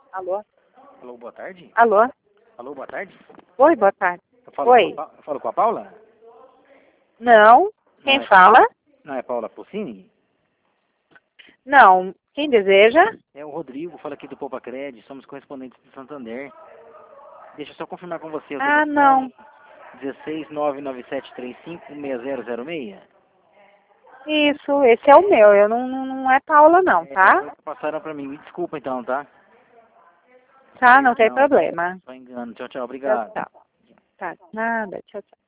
Alô? Alô, boa tarde? Alô? Alô, boa tarde? Oi, boa tarde. Oi. Eu falo com a Paula? Não. Quem Não é, fala? não é Paula Pocini? Não. Quem deseja? É o Rodrigo, fala aqui do Poupa Cred, somos correspondentes do Santander. Deixa eu só confirmar com você. Não. 16997356006. Isso, esse é o meu. Eu não é Paula não, tá? Passaram pra mim. Me desculpa então, tá? Tá, não tem problema. Só engano. Tchau, tchau. Tchau, Obrigado. tchau. Tá, nada. Tchau, tchau.